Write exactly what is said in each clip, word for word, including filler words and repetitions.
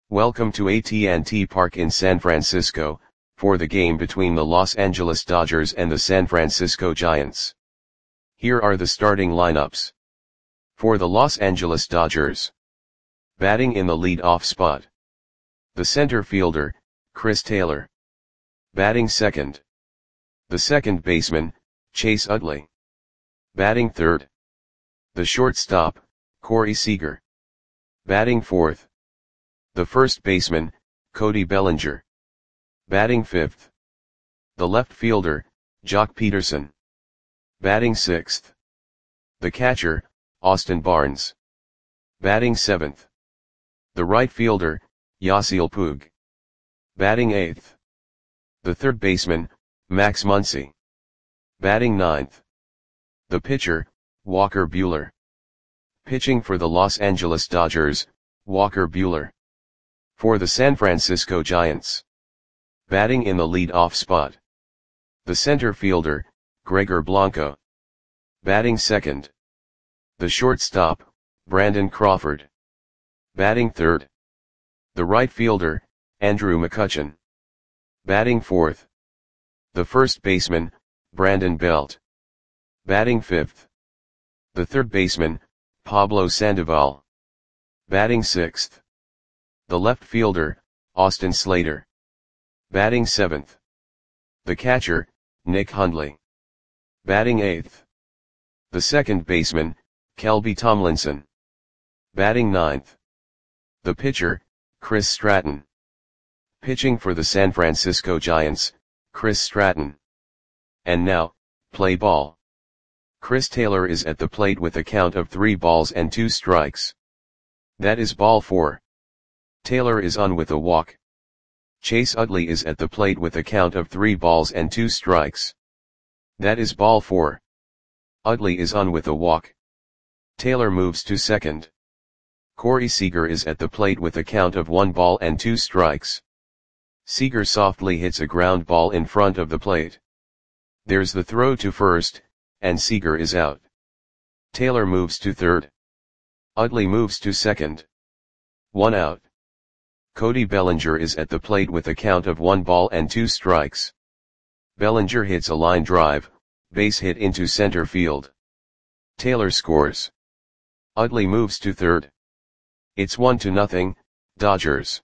Welcome to A T and T Park in San Francisco, for the game between the Los Angeles Dodgers and the San Francisco Giants. Here are the starting lineups. For the Los Angeles Dodgers. Batting in the lead-off spot. The center fielder, Chris Taylor. Batting second. The second baseman, Chase Utley. Batting third. The shortstop, Corey Seager. Batting fourth. The first baseman, Cody Bellinger. Batting fifth. The left fielder, Joc Pederson. Batting sixth. The catcher, Austin Barnes. Batting seventh. The right fielder, Yasiel Puig. Batting eighth. The third baseman, Max Muncy. Batting ninth. The pitcher, Walker Buehler. Pitching for the Los Angeles Dodgers, Walker Buehler. For the San Francisco Giants. Batting in the lead-off spot. The center fielder, Gregor Blanco. Batting second. The shortstop, Brandon Crawford. Batting third. The right fielder, Andrew McCutchen. Batting fourth. The first baseman, Brandon Belt. Batting fifth. The third baseman, Pablo Sandoval. Batting sixth. The left fielder, Austin Slater. Batting seventh. The catcher, Nick Hundley. Batting eighth. The second baseman, Kelby Tomlinson. Batting ninth. The pitcher, Chris Stratton. Pitching for the San Francisco Giants, Chris Stratton. And now, play ball. Chris Taylor is at the plate with a count of three balls and two strikes. That is ball four. Taylor is on with a walk. Chase Utley is at the plate with a count of three balls and two strikes. That is ball four. Utley is on with a walk. Taylor moves to second. Corey Seager is at the plate with a count of one ball and two strikes. Seager softly hits a ground ball in front of the plate. There's the throw to first, and Seager is out. Taylor moves to third. Utley moves to second. One out. Cody Bellinger is at the plate with a count of one ball and two strikes. Bellinger hits a line drive, base hit into center field. Taylor scores. Utley moves to third. It's one to nothing, Dodgers.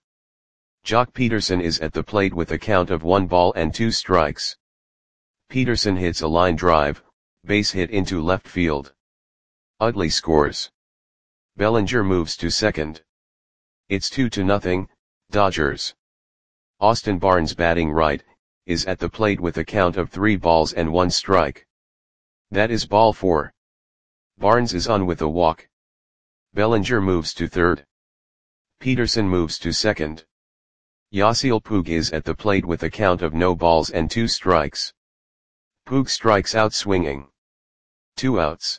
Joc Pederson is at the plate with a count of one ball and two strikes. Pederson hits a line drive, base hit into left field. Utley scores. Bellinger moves to second. It's two to nothing, Dodgers. Austin Barnes, batting right, is at the plate with a count of three balls and one strike. That is ball four. Barnes is on with a walk. Bellinger moves to third. Pederson moves to second. Yasiel Puig is at the plate with a count of no balls and two strikes. Puig strikes out swinging. Two outs.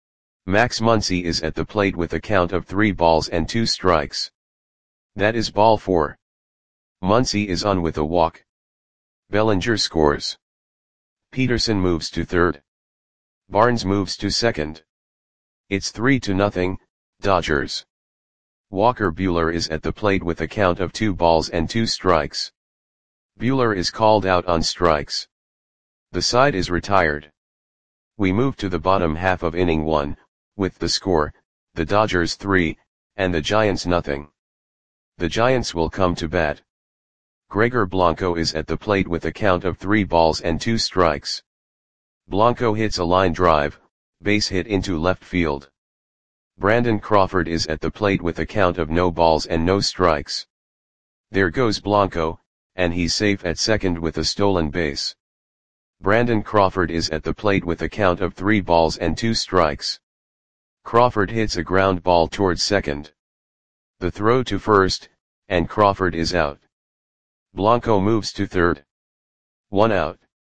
Max Muncy is at the plate with a count of three balls and two strikes. That is ball four. Muncy is on with a walk. Bellinger scores. Pederson moves to third. Barnes moves to second. It's three to nothing, Dodgers. Walker Buehler is at the plate with a count of two balls and two strikes. Buehler is called out on strikes. The side is retired. We move to the bottom half of inning one, with the score, the Dodgers three, and the Giants nothing. The Giants will come to bat. Gregor Blanco is at the plate with a count of three balls and two strikes. Blanco hits a line drive, base hit into left field. Brandon Crawford is at the plate with a count of no balls and no strikes. There goes Blanco, and he's safe at second with a stolen base. Brandon Crawford is at the plate with a count of three balls and two strikes. Crawford hits a ground ball towards second. The throw to first, and Crawford is out. Blanco moves to third. One out.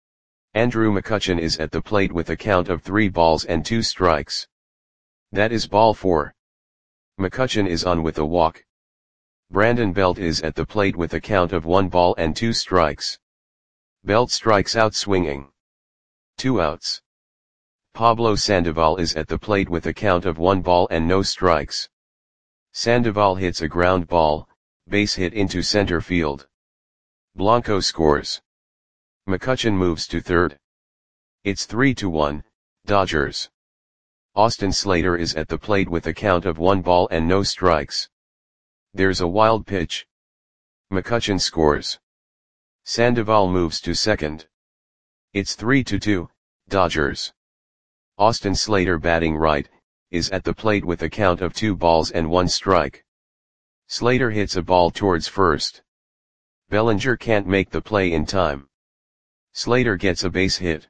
Andrew McCutchen is at the plate with a count of three balls and two strikes. That is ball four. McCutchen is on with a walk. Brandon Belt is at the plate with a count of one ball and two strikes. Belt strikes out swinging. Two outs. Pablo Sandoval is at the plate with a count of one ball and no strikes. Sandoval hits a ground ball, base hit into center field. Blanco scores. McCutchen moves to third. It's three to one, Dodgers. Austin Slater is at the plate with a count of one ball and no strikes. There's a wild pitch. McCutchen scores. Sandoval moves to second. It's three to two, Dodgers. Austin Slater, batting right, is at the plate with a count of two balls and one strike. Slater hits a ball towards first. Bellinger can't make the play in time. Slater gets a base hit.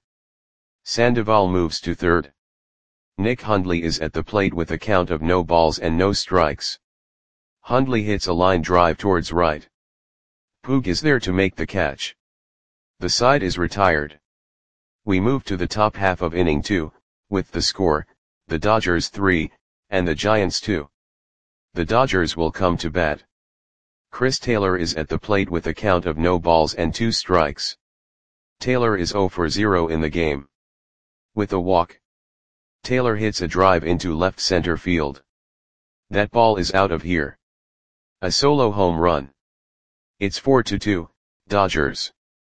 Sandoval moves to third. Nick Hundley is at the plate with a count of no balls and no strikes. Hundley hits a line drive towards right. Puig is there to make the catch. The side is retired. We move to the top half of inning two, with the score, the Dodgers three, and the Giants two. The Dodgers will come to bat. Chris Taylor is at the plate with a count of no balls and two strikes. Taylor is zero for zero in the game. With a walk, Taylor hits a drive into left center field. That ball is out of here. A solo home run. It's four to two, Dodgers.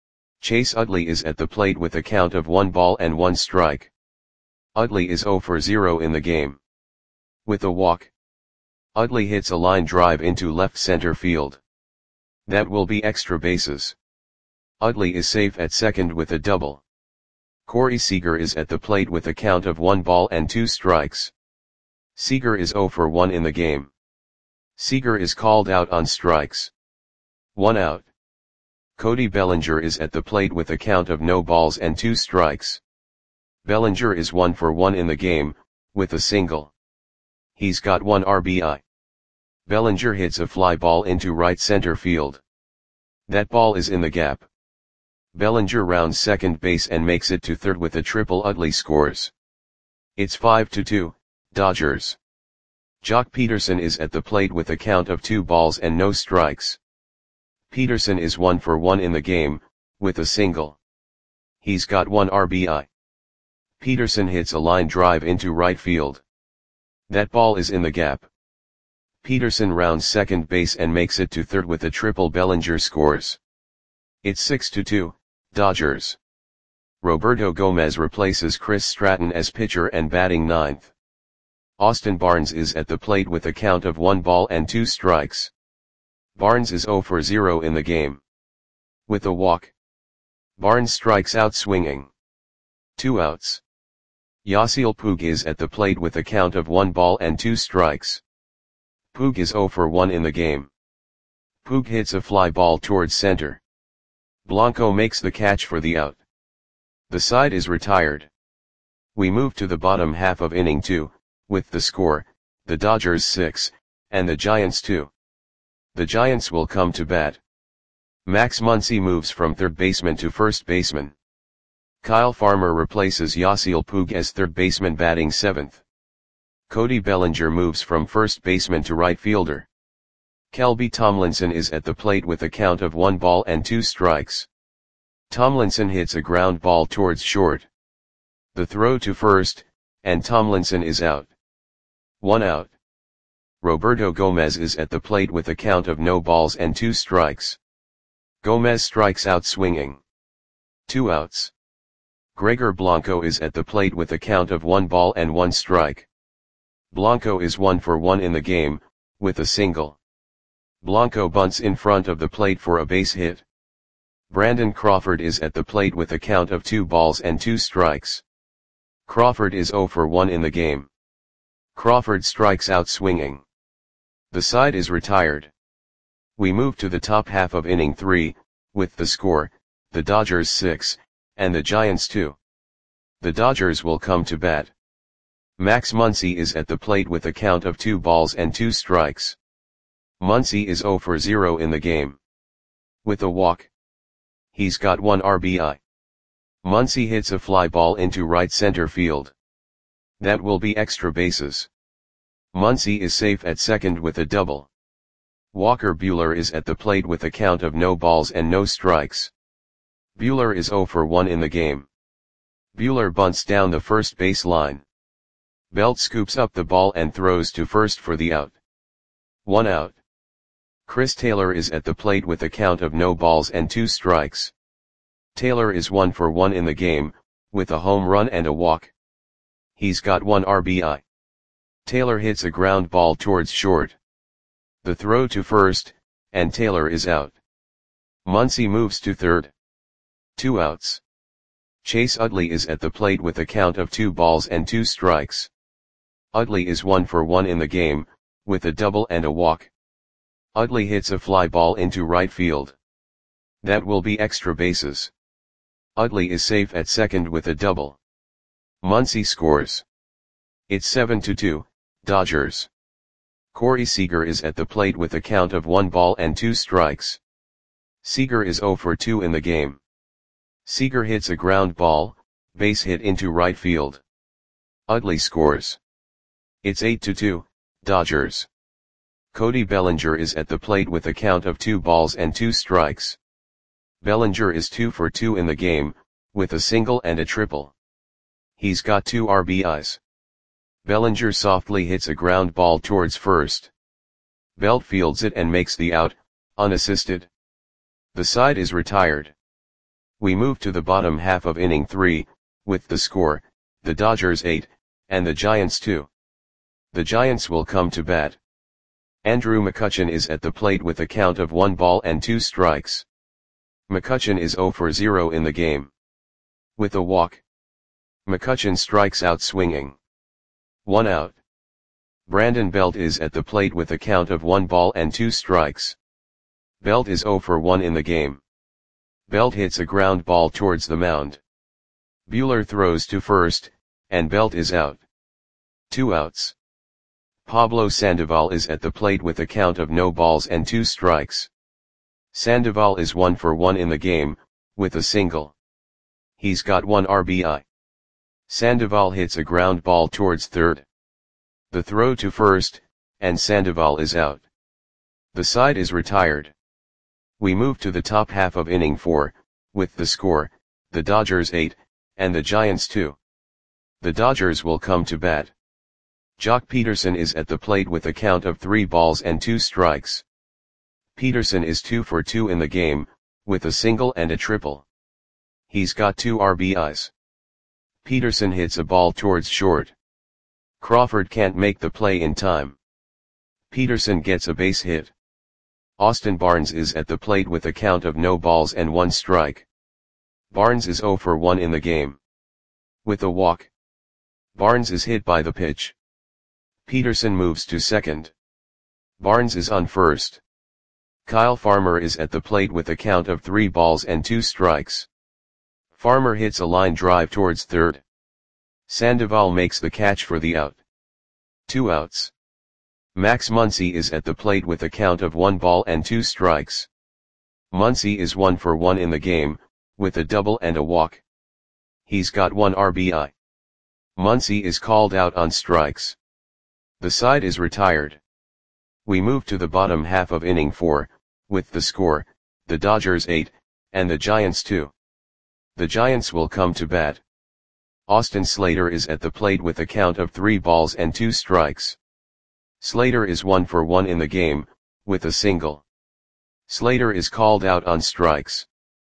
Chase Utley is at the plate with a count of one ball and one strike. Utley is zero for zero in the game. With a walk, Utley hits a line drive into left center field. That will be extra bases. Utley is safe at second with a double. Corey Seager is at the plate with a count of one ball and two strikes. Seager is zero for one in the game. Seager is called out on strikes. One out. Cody Bellinger is at the plate with a count of no balls and two strikes. Bellinger is one for one in the game, with a single. He's got one R B I. Bellinger hits a fly ball into right center field. That ball is in the gap. Bellinger rounds second base and makes it to third with a triple. Utley scores. It's five to two, Dodgers. Jock Peterson is at the plate with a count of two balls and no strikes. Peterson is one for one in the game, with a single. He's got one R B I. Peterson hits a line drive into right field. That ball is in the gap. Peterson rounds second base and makes it to third with a triple. Bellinger scores. It's six to two, Dodgers. Roberto Gomez replaces Chris Stratton as pitcher and batting ninth. Austin Barnes is at the plate with a count of one ball and two strikes. Barnes is zero for zero in the game. With a walk, Barnes strikes out swinging. Two outs. Yasiel Puig is at the plate with a count of one ball and two strikes. Puig is zero for one in the game. Puig hits a fly ball towards center. Blanco makes the catch for the out. The side is retired. We move to the bottom half of inning two, with the score, the Dodgers six, and the Giants two. The Giants will come to bat. Max Muncy moves from third baseman to first baseman. Kyle Farmer replaces Yasiel Puig as third baseman, batting seventh. Cody Bellinger moves from first baseman to right fielder. Kelby Tomlinson is at the plate with a count of one ball and two strikes. Tomlinson hits a ground ball towards short. The throw to first, and Tomlinson is out. One out. Roberto Gomez is at the plate with a count of no balls and two strikes. Gomez strikes out swinging. Two outs. Gregor Blanco is at the plate with a count of one ball and one strike. Blanco is one for one in the game, with a single. Blanco bunts in front of the plate for a base hit. Brandon Crawford is at the plate with a count of two balls and two strikes. Crawford is zero for one in the game. Crawford strikes out swinging. The side is retired. We move to the top half of inning three, with the score, the Dodgers six, and the Giants two. The Dodgers will come to bat. Max Muncy is at the plate with a count of two balls and two strikes. Muncy is zero for zero in the game. With a walk, he's got one R B I. Muncy hits a fly ball into right center field. That will be extra bases. Muncy is safe at second with a double. Walker Buehler is at the plate with a count of no balls and no strikes. Buehler is zero for one in the game. Buehler bunts down the first base line. Belt scoops up the ball and throws to first for the out. One out. Chris Taylor is at the plate with a count of no balls and two strikes. Taylor is one for one in the game, with a home run and a walk. He's got one R B I. Taylor hits a ground ball towards short. The throw to first, and Taylor is out. Muncy moves to third. Two outs. Chase Utley is at the plate with a count of two balls and two strikes. Utley is one for one in the game, with a double and a walk. Utley hits a fly ball into right field. That will be extra bases. Utley is safe at second with a double. Muncy scores. It's seven to two, Dodgers. Corey Seager is at the plate with a count of one ball and two strikes. Seager is zero for two in the game. Seager hits a ground ball, base hit into right field. Utley scores. It's eight to two, Dodgers. Cody Bellinger is at the plate with a count of two balls and two strikes. Bellinger is two for two in the game, with a single and a triple. He's got two R B Is. Bellinger softly hits a ground ball towards first. Belt fields it and makes the out, unassisted. The side is retired. We move to the bottom half of inning three, with the score, the Dodgers eight, and the Giants two. The Giants will come to bat. Andrew McCutchen is at the plate with a count of one ball and two strikes. McCutchen is zero for zero in the game. With a walk. McCutchen strikes out swinging. One out. Brandon Belt is at the plate with a count of one ball and two strikes. Belt is zero for one in the game. Belt hits a ground ball towards the mound. Buehler throws to first, and Belt is out. Two outs. Pablo Sandoval is at the plate with a count of no balls and two strikes. Sandoval is one for one in the game, with a single. He's got one R B I. Sandoval hits a ground ball towards third. The throw to first, and Sandoval is out. The side is retired. We move to the top half of inning four, with the score, the Dodgers eight, and the Giants two. The Dodgers will come to bat. Jock Peterson is at the plate with a count of three balls and two strikes. Peterson is two for two in the game, with a single and a triple. He's got two R B Is. Peterson hits a ball towards short. Crawford can't make the play in time. Peterson gets a base hit. Austin Barnes is at the plate with a count of no balls and one strike. Barnes is zero for one in the game. With a walk. Barnes is hit by the pitch. Peterson moves to second. Barnes is on first. Kyle Farmer is at the plate with a count of three balls and two strikes. Farmer hits a line drive towards third. Sandoval makes the catch for the out. Two outs. Max Muncy is at the plate with a count of one ball and two strikes. Muncy is one for one in the game, with a double and a walk. He's got one R B I. Muncy is called out on strikes. The side is retired. We move to the bottom half of inning four, with the score, the Dodgers eight, and the Giants two. The Giants will come to bat. Austin Slater is at the plate with a count of three balls and two strikes. Slater is one for one in the game, with a single. Slater is called out on strikes.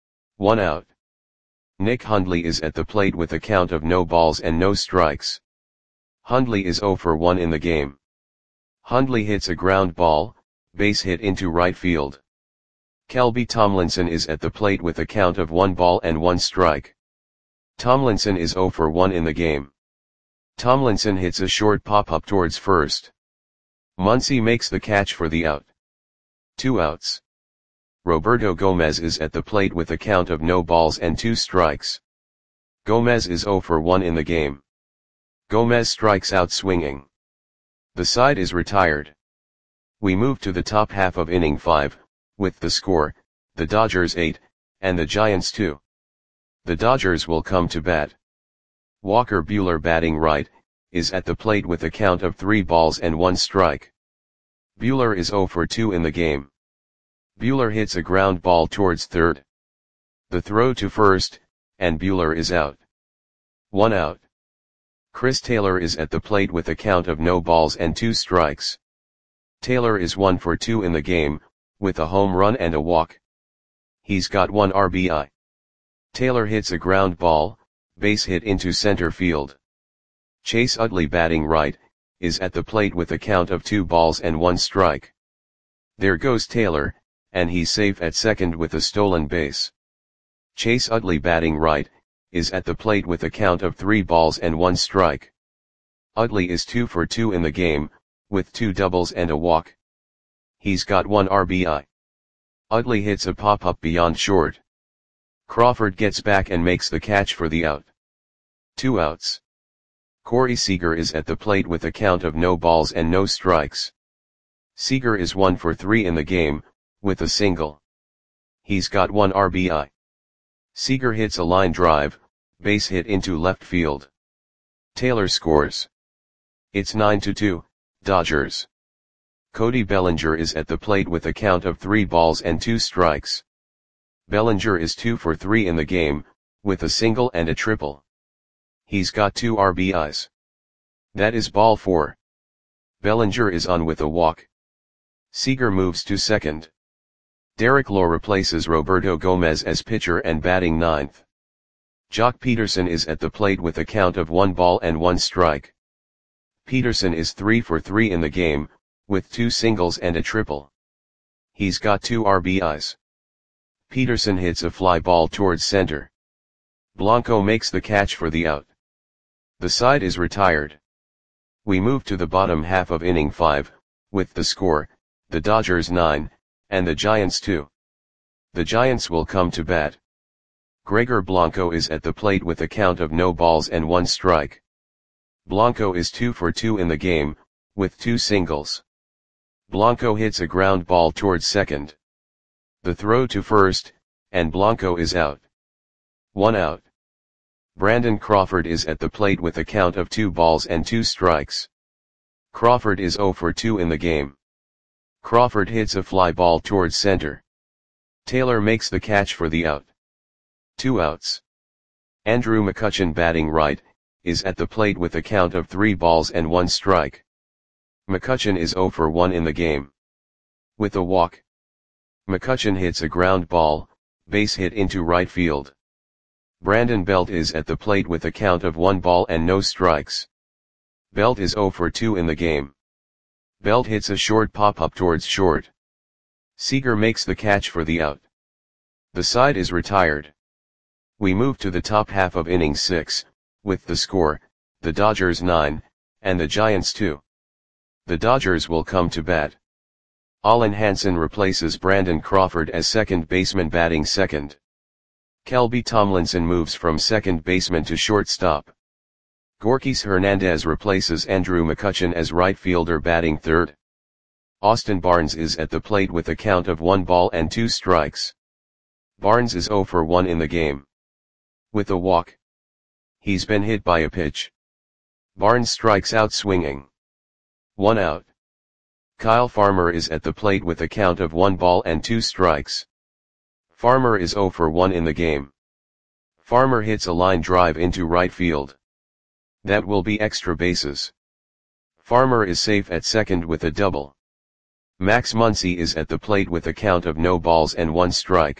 One out. Nick Hundley is at the plate with a count of no balls and no strikes. Hundley is zero for one in the game. Hundley hits a ground ball, base hit into right field. Kelby Tomlinson is at the plate with a count of one ball and one strike. Tomlinson is zero for one in the game. Tomlinson hits a short pop-up towards first. Muncy makes the catch for the out. Two outs. Roberto Gomez is at the plate with a count of no balls and two strikes. Gomez is zero for one in the game. Gomez strikes out swinging. The side is retired. We move to the top half of inning five, with the score, the Dodgers eight, and the Giants two. The Dodgers will come to bat. Walker Buehler, batting right, is at the plate with a count of three balls and one strike. Buehler is zero for two in the game. Buehler hits a ground ball towards third. The throw to first, and Buehler is out. One out. Chris Taylor is at the plate with a count of no balls and two strikes. Taylor is one for two in the game, with a home run and a walk. He's got one R B I. Taylor hits a ground ball, base hit into center field. Chase Utley, batting right, is at the plate with a count of two balls and one strike. There goes Taylor, and he's safe at second with a stolen base. Chase Utley, batting right, is at the plate with a count of three balls and one strike. Utley is two for two in the game, with two doubles and a walk. He's got one R B I. Utley hits a pop-up beyond short. Crawford gets back and makes the catch for the out. Two outs. Corey Seager is at the plate with a count of no balls and no strikes. Seager is one for three in the game, with a single. He's got one R B I. Seager hits a line drive, base hit into left field. Taylor scores. It's nine to two, Dodgers. Cody Bellinger is at the plate with a count of three balls and two strikes. Bellinger is two for three in the game, with a single and a triple. He's got two R B Is. That is ball four. Bellinger is on with a walk. Seager moves to second. Derek Lowe replaces Roberto Gomez as pitcher and batting ninth. Jock Peterson is at the plate with a count of one ball and one strike. Peterson is three for three in the game, with two singles and a triple. He's got two R B Is. Peterson hits a fly ball towards center. Blanco makes the catch for the out. The side is retired. We move to the bottom half of inning five, with the score, the Dodgers nine, and the Giants two. The Giants will come to bat. Gregor Blanco is at the plate with a count of no balls and one strike. Blanco is two for two in the game, with two singles. Blanco hits a ground ball towards second. The throw to first, and Blanco is out. One out. Brandon Crawford is at the plate with a count of two balls and two strikes. Crawford is zero for two in the game. Crawford hits a fly ball towards center. Taylor makes the catch for the out. Two outs. Andrew McCutchen, batting right, is at the plate with a count of three balls and one strike. McCutchen is zero for one in the game. With a walk. McCutchen hits a ground ball, base hit into right field. Brandon Belt is at the plate with a count of one ball and no strikes. Belt is zero for two in the game. Belt hits a short pop-up towards short. Seager makes the catch for the out. The side is retired. We move to the top half of inning six, with the score, the Dodgers nine, and the Giants two. The Dodgers will come to bat. Alan Hansen replaces Brandon Crawford as second baseman, batting second. Kelby Tomlinson moves from second baseman to shortstop. Gorkys Hernandez replaces Andrew McCutchen as right fielder, batting third. Austin Barnes is at the plate with a count of one ball and two strikes. Barnes is zero for one in the game. With a walk. He's been hit by a pitch. Barnes strikes out swinging. One out. Kyle Farmer is at the plate with a count of one ball and two strikes. Farmer is zero for one in the game. Farmer hits a line drive into right field. That will be extra bases. Farmer is safe at second with a double. Max Muncy is at the plate with a count of no balls and one strike.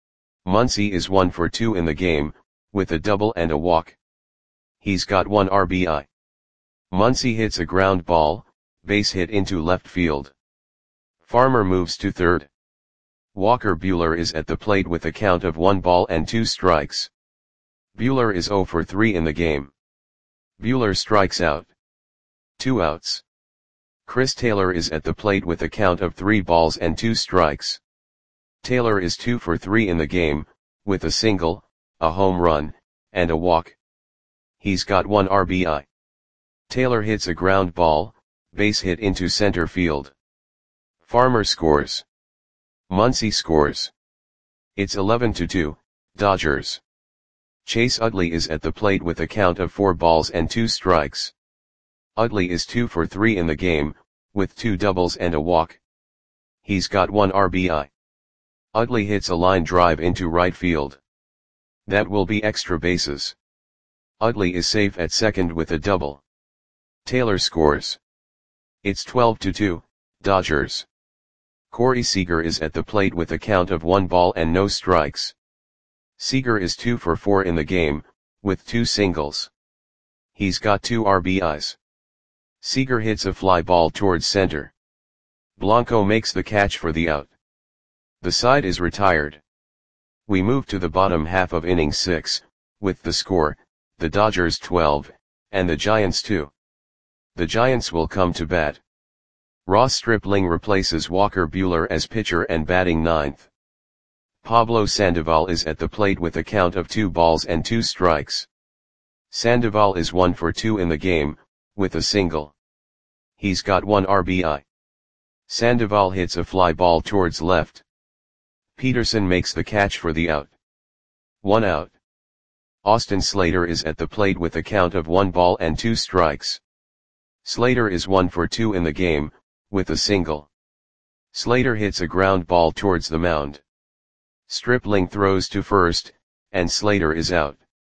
Muncy is one for two in the game, with a double and a walk. He's got one R B I. Muncy hits a ground ball, base hit into left field. Farmer moves to third. Walker Buehler is at the plate with a count of one ball and two strikes. Buehler is zero for three in the game. Buehler strikes out. Two outs. Chris Taylor is at the plate with a count of three balls and two strikes. Taylor is two for three in the game, with a single, a home run, and a walk. He's got one R B I. Taylor hits a ground ball, base hit into center field. Farmer scores. Muncy scores. It's eleven to two, Dodgers. Chase Utley is at the plate with a count of four balls and two strikes. Utley is two for three in the game, with two doubles and a walk. He's got one R B I. Utley hits a line drive into right field. That will be extra bases. Utley is safe at second with a double. Taylor scores. It's twelve to two, Dodgers. Corey Seager is at the plate with a count of one ball and no strikes. Seager is two for four in the game, with two singles. He's got two R B Is. Seager hits a fly ball towards center. Blanco makes the catch for the out. The side is retired. We move to the bottom half of inning six, with the score, the Dodgers twelve, and the Giants two. The Giants will come to bat. Ross Stripling replaces Walker Buehler as pitcher and batting ninth. Pablo Sandoval is at the plate with a count of two balls and two strikes. Sandoval is one for two in the game, with a single. He's got one R B I. Sandoval hits a fly ball towards left. Peterson makes the catch for the out. One out. Austin Slater is at the plate with a count of one ball and two strikes. Slater is one for two in the game, with a single. Slater hits a ground ball towards the mound. Stripling throws to first, and Slater is out.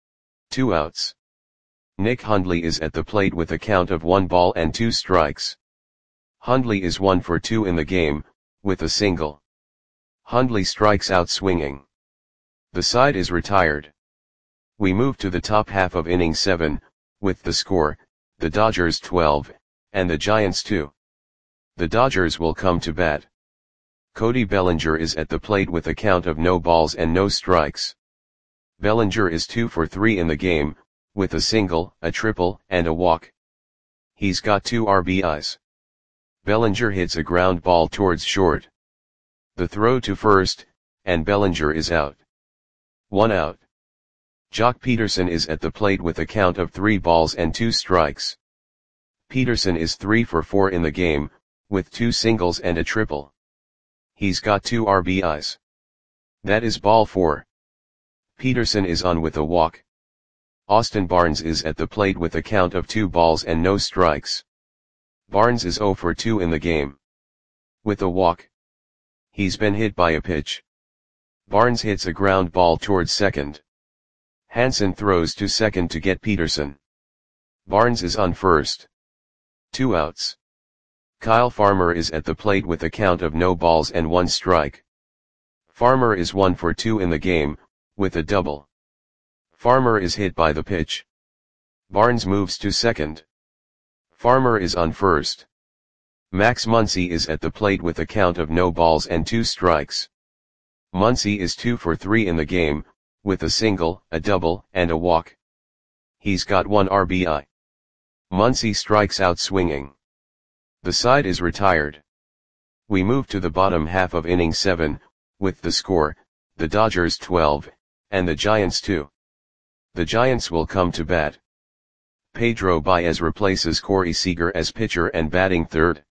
Two outs. Nick Hundley is at the plate with a count of one ball and two strikes. Hundley is one for two in the game, with a single. Hundley strikes out swinging. The side is retired. We move to the top half of inning seven, with the score, the Dodgers twelve, and the Giants two. The Dodgers will come to bat. Cody Bellinger is at the plate with a count of no balls and no strikes. Bellinger is two for three in the game, with a single, a triple, and a walk. He's got two R B Is. Bellinger hits a ground ball towards short. The throw to first, and Bellinger is out. One out. Jock Peterson is at the plate with a count of three balls and two strikes. Peterson is three for four in the game, with two singles and a triple. He's got two R B Is. That is ball four. Peterson is on with a walk. Austin Barnes is at the plate with a count of two balls and no strikes. Barnes is zero for two in the game. With a walk. He's been hit by a pitch. Barnes hits a ground ball towards second. Hansen throws to second to get Peterson. Barnes is on first. Two outs. Kyle Farmer is at the plate with a count of no balls and one strike. Farmer is one for two in the game, with a double. Farmer is hit by the pitch. Barnes moves to second. Farmer is on first. Max Muncy is at the plate with a count of no balls and two strikes. Muncy is two for three in the game, with a single, a double, and a walk. He's got one R B I. Muncy strikes out swinging. The side is retired. We move to the bottom half of inning seven, with the score, the Dodgers twelve, and the Giants two. The Giants will come to bat. Pedro Baez replaces Corey Seager as pitcher and batting third.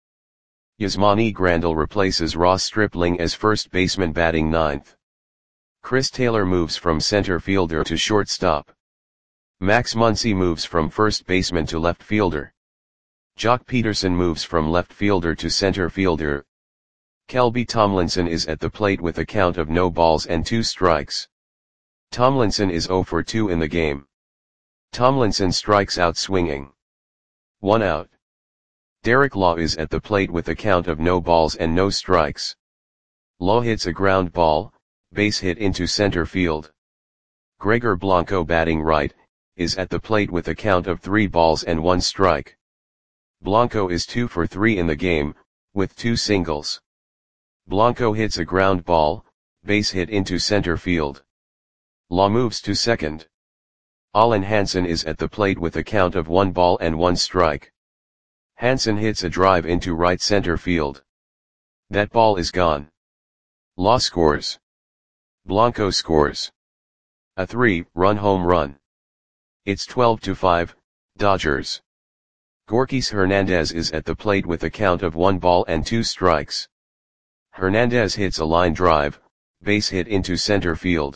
Yasmani Grandal replaces Ross Stripling as first baseman batting ninth. Chris Taylor moves from center fielder to shortstop. Max Muncy moves from first baseman to left fielder. Jock Peterson moves from left fielder to center fielder. Kelby Tomlinson is at the plate with a count of no balls and two strikes. Tomlinson is zero for two in the game. Tomlinson strikes out swinging. One out. Derek Law is at the plate with a count of no balls and no strikes. Law hits a ground ball, base hit into center field. Gregor Blanco batting right, is at the plate with a count of three balls and one strike. Blanco is two for three in the game, with two singles. Blanco hits a ground ball, base hit into center field. Law moves to second. Alan Hansen is at the plate with a count of one ball and one strike. Hansen hits a drive into right center field. That ball is gone. Law scores. Blanco scores. A three-run home run. It's twelve to five, Dodgers. Gorkys Hernandez is at the plate with a count of one ball and two strikes. Hernandez hits a line drive, base hit into center field.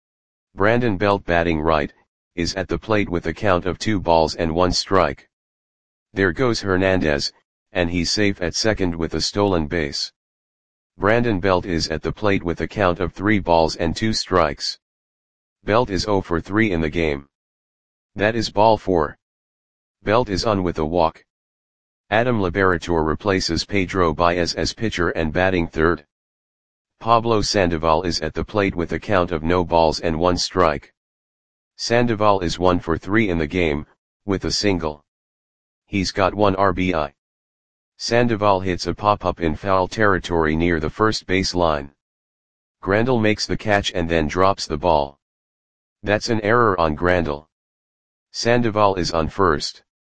Brandon Belt batting right, is at the plate with a count of two balls and one strike. There goes Hernandez, and he's safe at second with a stolen base. Brandon Belt is at the plate with a count of three balls and two strikes. Belt is zero for three in the game. That is ball four. Belt is on with a walk. Adam Liberator replaces Pedro Baez as pitcher and batting third. Pablo Sandoval is at the plate with a count of no balls and one strike. Sandoval is one for three in the game, with a single. He's got one R B I. Sandoval hits a pop-up in foul territory near the first base line. Grandal makes the catch and then drops the ball. That's an error on Grandal. Sandoval is on first.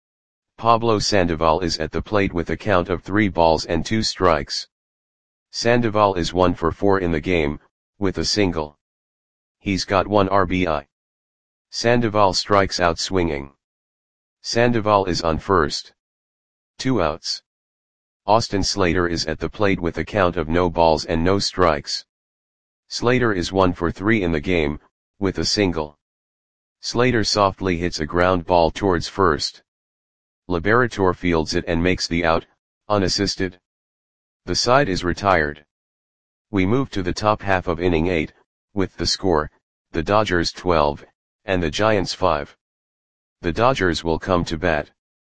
Pablo Sandoval is at the plate with a count of three balls and two strikes. Sandoval is one for four in the game, with a single. He's got one R B I. Sandoval strikes out swinging. Sandoval is on first. Two outs. Austin Slater is at the plate with a count of no balls and no strikes. Slater is one for three in the game, with a single. Slater softly hits a ground ball towards first. Liberator fields it and makes the out, unassisted. The side is retired. We move to the top half of inning eight, with the score, the Dodgers twelve, and the Giants five. The Dodgers will come to bat.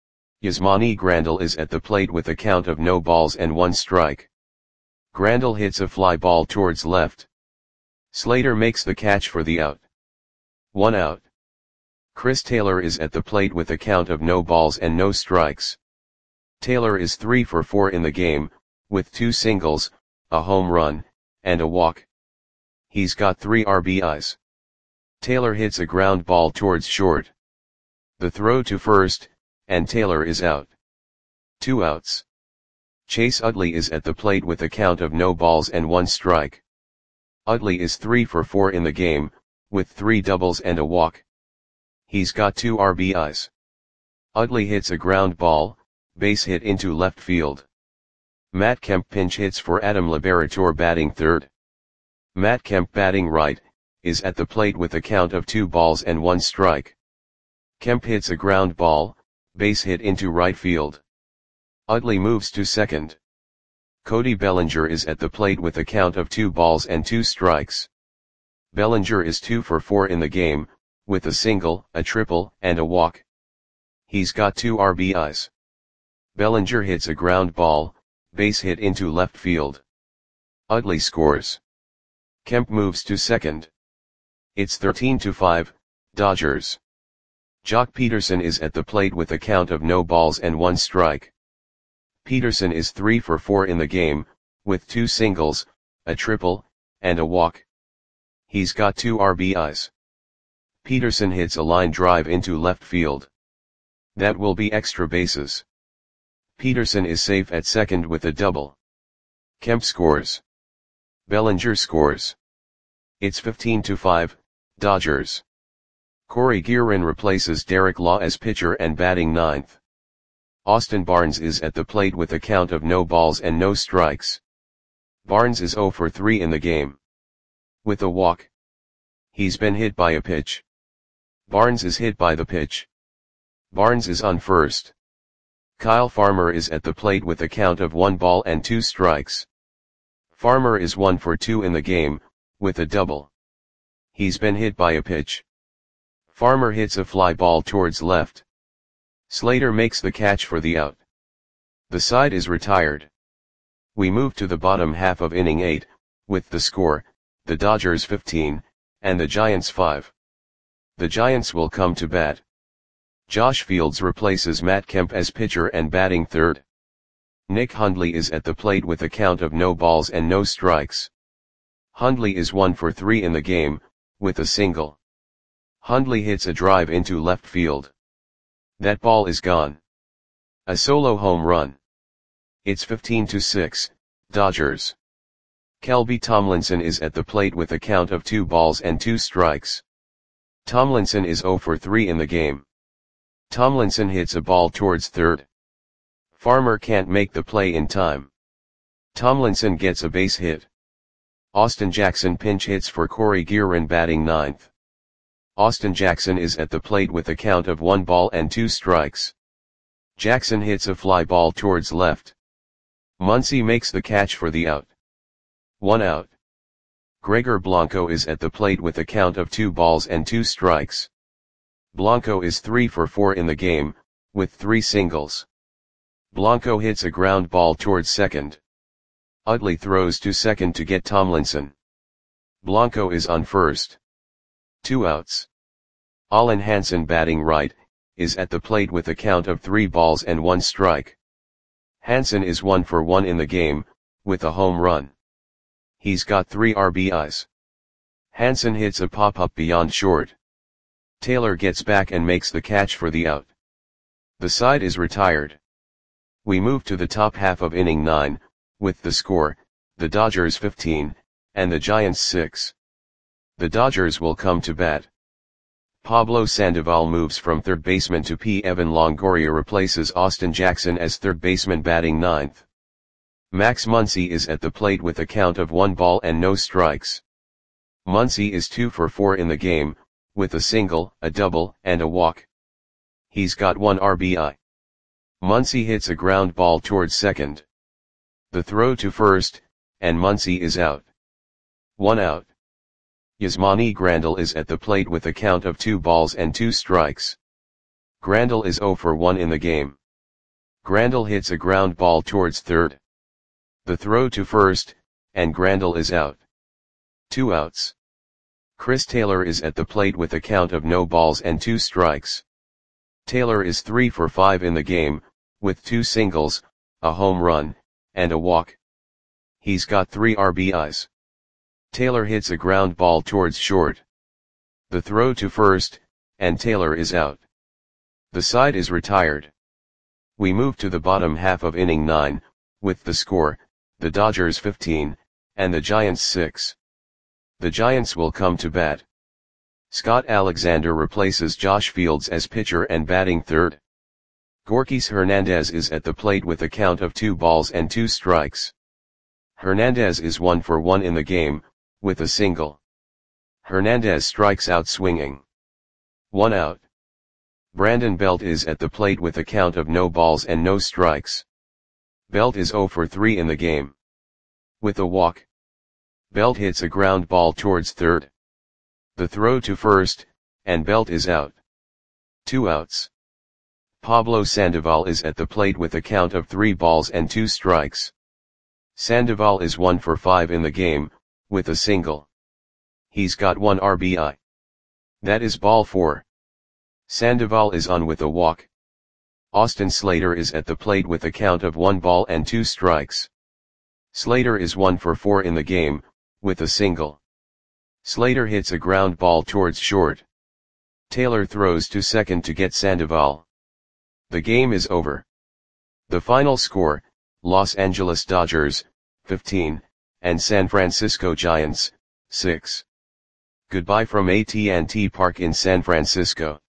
Yasmani Grandal is at the plate with a count of no balls and one strike. Grandal hits a fly ball towards left. Slater makes the catch for the out. One out. Chris Taylor is at the plate with a count of no balls and no strikes. Taylor is three for four in the game, with two singles, a home run, and a walk. He's got three R B Is. Taylor hits a ground ball towards short. The throw to first, and Taylor is out. Two outs. Chase Utley is at the plate with a count of no balls and one strike. Utley is three for four in the game, with three doubles and a walk. He's got two R B Is. Utley hits a ground ball, base hit into left field. Matt Kemp pinch hits for Adam Liberator batting third. Matt Kemp batting right, is at the plate with a count of two balls and one strike. Kemp hits a ground ball, base hit into right field. Utley moves to second. Cody Bellinger is at the plate with a count of two balls and two strikes. Bellinger is two for four in the game, with a single, a triple, and a walk. He's got two R B Is. Bellinger hits a ground ball, base hit into left field. Utley scores. Kemp moves to second. It's thirteen to five, Dodgers. Jock Peterson is at the plate with a count of no balls and one strike. Peterson is three for four in the game, with two singles, a triple, and a walk. He's got two R B Is. Peterson hits a line drive into left field. That will be extra bases. Peterson is safe at second with a double. Kemp scores. Bellinger scores. It's fifteen to five, Dodgers. Corey Guerin replaces Derek Law as pitcher and batting ninth. Austin Barnes is at the plate with a count of no balls and no strikes. Barnes is zero for three in the game. With a walk. He's been hit by a pitch. Barnes is hit by the pitch. Barnes is on first. Kyle Farmer is at the plate with a count of one ball and two strikes. Farmer is one for two in the game, with a double. He's been hit by a pitch. Farmer hits a fly ball towards left. Slater makes the catch for the out. The side is retired. We move to the bottom half of inning eight, with the score, the Dodgers fifteen, and the Giants five. The Giants will come to bat. Josh Fields replaces Matt Kemp as pitcher and batting third. Nick Hundley is at the plate with a count of no balls and no strikes. Hundley is one for three in the game, with a single. Hundley hits a drive into left field. That ball is gone. A solo home run. It's fifteen to six, Dodgers. Kelby Tomlinson is at the plate with a count of two balls and two strikes. Tomlinson is zero for three in the game. Tomlinson hits a ball towards third. Farmer can't make the play in time. Tomlinson gets a base hit. Austin Jackson pinch hits for Corey Guerin batting ninth. Austin Jackson is at the plate with a count of one ball and two strikes. Jackson hits a fly ball towards left. Muncy makes the catch for the out. One out. Gregor Blanco is at the plate with a count of two balls and two strikes. Blanco is three for four in the game, with three singles. Blanco hits a ground ball towards second. Utley throws to second to get Tomlinson. Blanco is on first. Two outs. Alan Hansen, batting right, is at the plate with a count of three balls and one strike. Hansen is one for one in the game, with a home run. He's got three R B Is. Hansen hits a pop-up beyond short. Taylor gets back and makes the catch for the out. The side is retired. We move to the top half of inning nine, with the score, the Dodgers fifteen, and the Giants six. The Dodgers will come to bat. Pablo Sandoval moves from third baseman to P. Evan Longoria replaces Austin Jackson as third baseman, batting ninth. Max Muncy is at the plate with a count of one ball and no strikes. Muncy is two for four in the game, with a single, a double, and a walk. He's got one R B I. Muncy hits a ground ball towards second. The throw to first, and Muncy is out. One out. Yasmani Grandal is at the plate with a count of two balls and two strikes. Grandal is zero for one in the game. Grandal hits a ground ball towards third. The throw to first, and Grandal is out. Two outs. Chris Taylor is at the plate with a count of no balls and two strikes. Taylor is three for five in the game, with two singles, a home run, and a walk. He's got three R B Is. Taylor hits a ground ball towards short. The throw to first, and Taylor is out. The side is retired. We move to the bottom half of inning nine, with the score, the Dodgers fifteen, and the Giants six. The Giants will come to bat. Scott Alexander replaces Josh Fields as pitcher and batting third. Gorkys Hernandez is at the plate with a count of two balls and two strikes. Hernandez is one for one in the game, with a single. Hernandez strikes out swinging. One out. Brandon Belt is at the plate with a count of no balls and no strikes. Belt is zero for three in the game. With a walk. Belt hits a ground ball towards third. The throw to first, and Belt is out. Two outs. Pablo Sandoval is at the plate with a count of three balls and two strikes. Sandoval is one for five in the game, with a single. He's got one R B I. That is ball four. Sandoval is on with a walk. Austin Slater is at the plate with a count of one ball and two strikes. Slater is one for four in the game, with a single. Slater hits a ground ball towards short. Taylor throws to second to get Sandoval. The game is over. The final score, Los Angeles Dodgers, fifteen, and San Francisco Giants, six. Goodbye from A T and T Park in San Francisco.